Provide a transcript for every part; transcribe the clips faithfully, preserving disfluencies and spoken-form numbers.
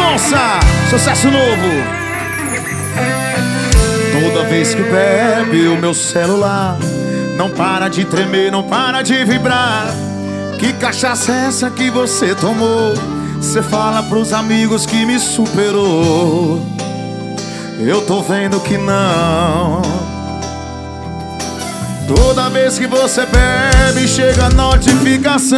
Mendonça, sucesso novo. Toda vez que bebe o meu celular não para de tremer, não para de vibrar. Que cachaça é essa que você tomou? Cê fala pros amigos que me superou. Eu tô vendo que não. Toda vez que você bebe chega a notificação.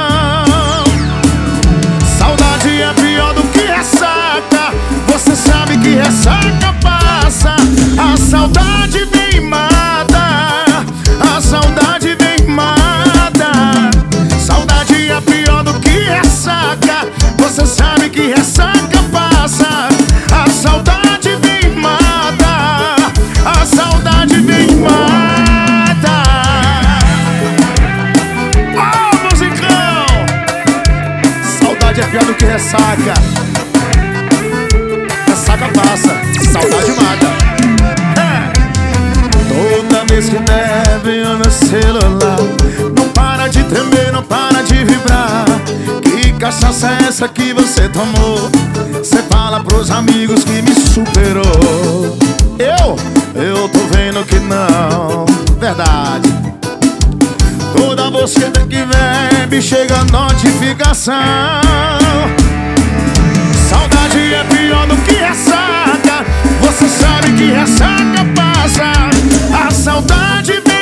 Saudade é pior do que ressaca. Você sabe que ressaca passa. A saudade vem e mata. A saudade vem e mata. Saudade é pior do que ressaca. Você sabe que ressaca passa. A saudade vem e mata. A saudade vem e mata. Oh, musicão! Saudade é pior do que ressaca. Ressaca passa, saudade mata. É. Toda vez que bebe o meu celular não para de tremer, não para de vibrar. Que cachaça é essa que você tomou? Cê fala pros amigos que me superou. Eu, eu tô vendo que não. Verdade. Toda você que bebe chega a notificação. Saudade é pior do que ressaca. Você sabe que ressaca passa. A saudade vem